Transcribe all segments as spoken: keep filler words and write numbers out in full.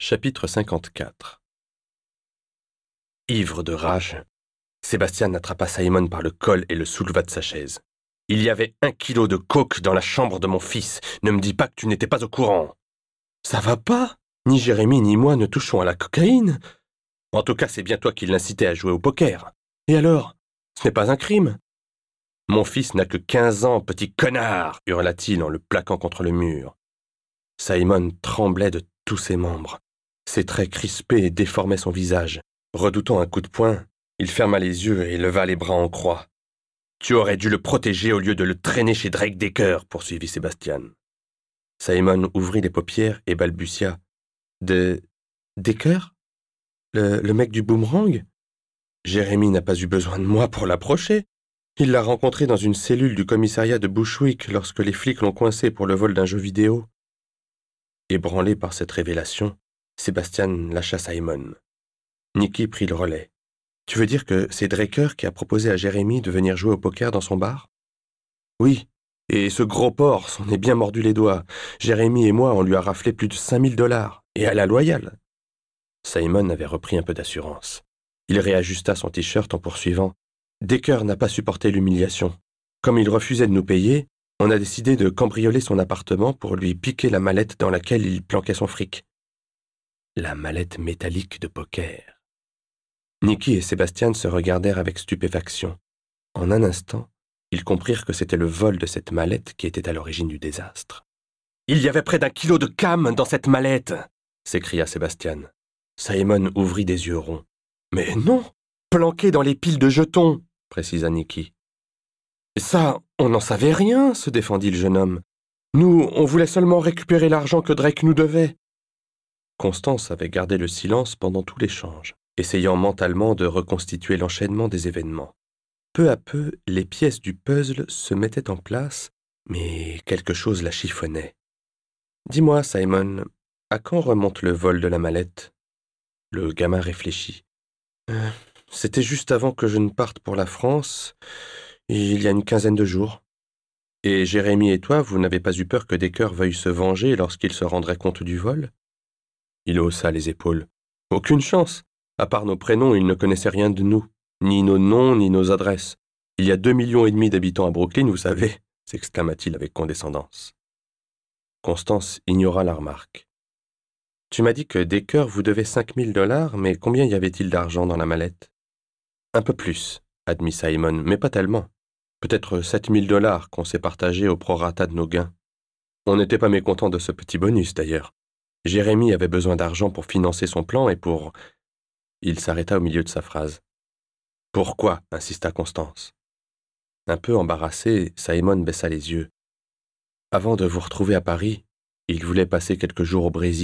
Chapitre cinquante-quatre. Ivre de rage, Sébastien attrapa Simon par le col et le souleva de sa chaise. « Il y avait un kilo de coke dans la chambre de mon fils. Ne me dis pas que tu n'étais pas au courant. »« Ça va pas? Ni Jérémy ni moi ne touchons à la cocaïne. En tout cas, c'est bien toi qui l'incitais à jouer au poker. Et alors? Ce n'est pas un crime. »« Mon fils n'a que quinze ans, petit connard !» hurla-t-il en le plaquant contre le mur. Simon tremblait de tous ses membres. Ses traits crispés déformaient son visage. Redoutant un coup de poing, il ferma les yeux et leva les bras en croix. « Tu aurais dû le protéger au lieu de le traîner chez Drake Decker, » poursuivit Sébastien. Simon ouvrit les paupières et balbutia. « De... Decker? Le, le mec du boomerang? Jérémy n'a pas eu besoin de moi pour l'approcher. Il l'a rencontré dans une cellule du commissariat de Bushwick lorsque les flics l'ont coincé pour le vol d'un jeu vidéo. » Ébranlé par cette révélation, Sébastien lâcha Simon. Nicky prit le relais. « Tu veux dire que c'est Draker qui a proposé à Jérémy de venir jouer au poker dans son bar? »« Oui, et ce gros porc s'en est bien mordu les doigts. Jérémy et moi, on lui a raflé plus de cinq mille dollars, et à la loyale. » Simon avait repris un peu d'assurance. Il réajusta son t-shirt en poursuivant. « Decker n'a pas supporté l'humiliation. Comme il refusait de nous payer, on a décidé de cambrioler son appartement pour lui piquer la mallette dans laquelle il planquait son fric. » La mallette métallique de poker. Nicky et Sébastien se regardèrent avec stupéfaction. En un instant, ils comprirent que c'était le vol de cette mallette qui était à l'origine du désastre. « Il y avait près d'un kilo de cam dans cette mallette !» s'écria Sébastien. Simon ouvrit des yeux ronds. « Mais non, planqué dans les piles de jetons !» précisa Nicky. « Ça, on n'en savait rien !» se défendit le jeune homme. « Nous, on voulait seulement récupérer l'argent que Drake nous devait. » Constance avait gardé le silence pendant tout l'échange, essayant mentalement de reconstituer l'enchaînement des événements. Peu à peu, les pièces du puzzle se mettaient en place, mais quelque chose la chiffonnait. « Dis-moi, Simon, à quand remonte le vol de la mallette ?» Le gamin réfléchit. Euh, « C'était juste avant que je ne parte pour la France, il y a une quinzaine de jours. Et Jérémy et toi, vous n'avez pas eu peur que Decker veuille se venger lorsqu'il se rendrait compte du vol ?» Il haussa les épaules. « Aucune chance. À part nos prénoms, il ne connaissait rien de nous, ni nos noms, ni nos adresses. Il y a deux millions et demi d'habitants à Brooklyn, vous savez, » s'exclama-t-il avec condescendance. Constance ignora la remarque. « Tu m'as dit que Decker vous devait cinq mille dollars, mais combien y avait-il d'argent dans la mallette ?»« Un peu plus, » admit Simon, « mais pas tellement. Peut-être sept mille dollars qu'on s'est partagé au prorata de nos gains. On n'était pas mécontents de ce petit bonus, d'ailleurs. Jérémy avait besoin d'argent pour financer son plan et pour... » Il s'arrêta au milieu de sa phrase. « Pourquoi ?» insista Constance. Un peu embarrassé, Simon baissa les yeux. « Avant de vous retrouver à Paris, il voulait passer quelques jours au Brésil. »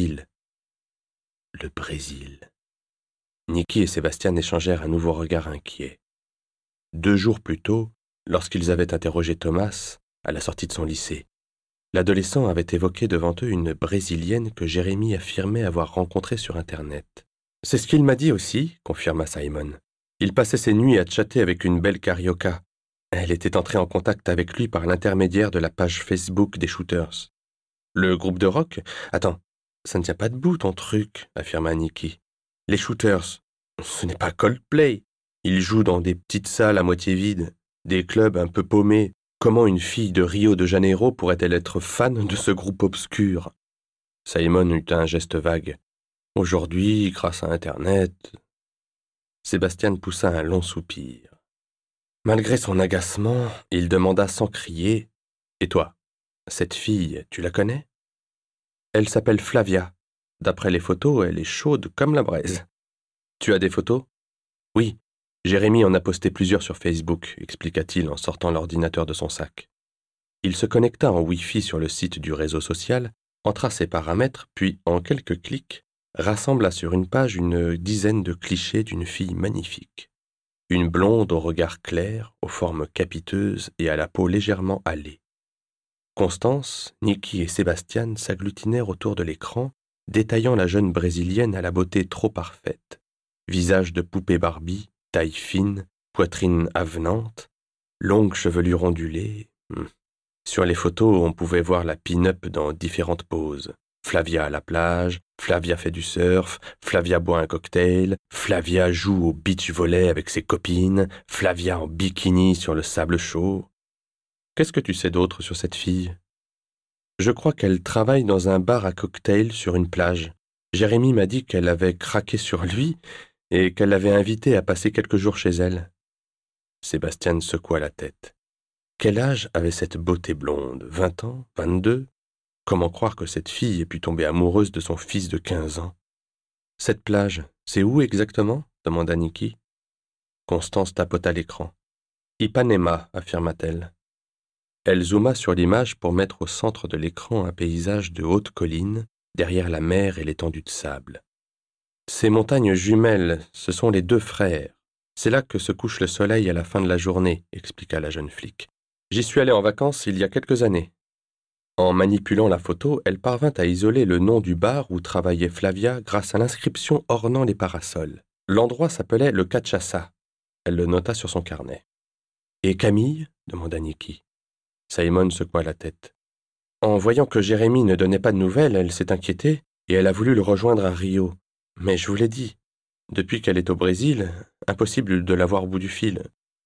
Le Brésil. Nicky et Sébastien échangèrent un nouveau regard inquiet. Deux jours plus tôt, lorsqu'ils avaient interrogé Thomas, à la sortie de son lycée, l'adolescent avait évoqué devant eux une Brésilienne que Jérémy affirmait avoir rencontrée sur Internet. « C'est ce qu'il m'a dit aussi, » confirma Simon. « Il passait ses nuits à chatter avec une belle carioca. Elle était entrée en contact avec lui par l'intermédiaire de la page Facebook des Shooters. »« Le groupe de rock ? Attends, ça ne tient pas debout ton truc, » affirma Nicky. « Les Shooters, ce n'est pas Coldplay. Ils jouent dans des petites salles à moitié vides, des clubs un peu paumés. Comment une fille de Rio de Janeiro pourrait-elle être fan de ce groupe obscur ?» Simon eut un geste vague. « Aujourd'hui, grâce à Internet... » Sébastien poussa un long soupir. Malgré son agacement, il demanda sans crier. « Et toi, cette fille, tu la connais ?»« Elle s'appelle Flavia. D'après les photos, elle est chaude comme la braise. »« Tu as des photos ?»« Oui, Jérémy en a posté plusieurs sur Facebook, » expliqua-t-il en sortant l'ordinateur de son sac. Il se connecta en Wi-Fi sur le site du réseau social, entra ses paramètres, puis, en quelques clics, rassembla sur une page une dizaine de clichés d'une fille magnifique. Une blonde au regard clair, aux formes capiteuses et à la peau légèrement hâlée. Constance, Nicky et Sébastien s'agglutinèrent autour de l'écran, détaillant la jeune Brésilienne à la beauté trop parfaite. Visage de poupée Barbie, taille fine, poitrine avenante, longue chevelure ondulée. Sur les photos, on pouvait voir la pin-up dans différentes poses. Flavia à la plage, Flavia fait du surf, Flavia boit un cocktail, Flavia joue au beach volley avec ses copines, Flavia en bikini sur le sable chaud. Qu'est-ce que tu sais d'autre sur cette fille? Je crois qu'elle travaille dans un bar à cocktail sur une plage. Jérémie m'a dit qu'elle avait craqué sur lui et qu'elle l'avait invité à passer quelques jours chez elle. Sébastien secoua la tête. Quel âge avait cette beauté blonde? Vingt ans? Vingt-deux? Comment croire que cette fille ait pu tomber amoureuse de son fils de quinze ans? Cette plage, c'est où exactement? Demanda Niki. Constance tapota l'écran. Ipanema, affirma-t-elle. Elle zooma sur l'image pour mettre au centre de l'écran un paysage de hautes collines, derrière la mer et l'étendue de sable. Ces montagnes jumelles, ce sont les deux frères. C'est là que se couche le soleil à la fin de la journée, expliqua la jeune flic. J'y suis allée en vacances il y a quelques années. En manipulant la photo, elle parvint à isoler le nom du bar où travaillait Flavia grâce à l'inscription ornant les parasols. L'endroit s'appelait le Cachaça. Elle le nota sur son carnet. « Et Camille » demanda Niki. Simon secoua la tête. En voyant que Jérémie ne donnait pas de nouvelles, elle s'est inquiétée et elle a voulu le rejoindre à Rio. Mais je vous l'ai dit, depuis qu'elle est au Brésil, impossible de la voir au bout du fil.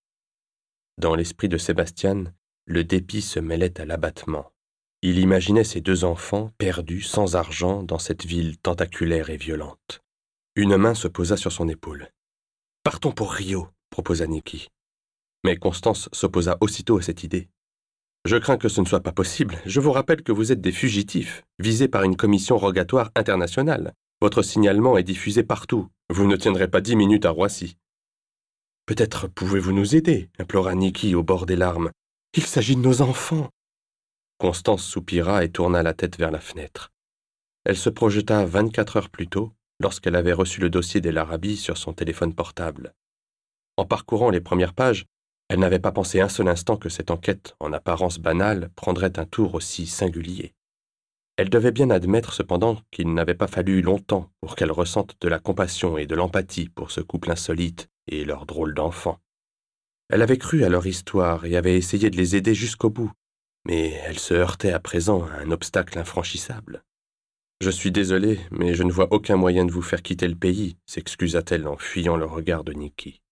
Dans l'esprit de Sébastien, le dépit se mêlait à l'abattement. Il imaginait ses deux enfants, perdus, sans argent, dans cette ville tentaculaire et violente. Une main se posa sur son épaule. « Partons pour Rio », proposa Niki. Mais Constance s'opposa aussitôt à cette idée. « Je crains que ce ne soit pas possible. Je vous rappelle que vous êtes des fugitifs, visés par une commission rogatoire internationale. Votre signalement est diffusé partout. Vous ne tiendrez pas dix minutes à Roissy. »« Peut-être pouvez-vous nous aider » implora Niki au bord des larmes. « Il s'agit de nos enfants !» Constance soupira et tourna la tête vers la fenêtre. Elle se projeta vingt-quatre heures plus tôt, lorsqu'elle avait reçu le dossier d'El Arabi sur son téléphone portable. En parcourant les premières pages, elle n'avait pas pensé un seul instant que cette enquête, en apparence banale, prendrait un tour aussi singulier. Elle devait bien admettre cependant qu'il n'avait pas fallu longtemps pour qu'elle ressente de la compassion et de l'empathie pour ce couple insolite et leur drôle d'enfant. Elle avait cru à leur histoire et avait essayé de les aider jusqu'au bout, mais elle se heurtait à présent à un obstacle infranchissable. « Je suis désolée, mais je ne vois aucun moyen de vous faire quitter le pays », s'excusa-t-elle en fuyant le regard de Niki.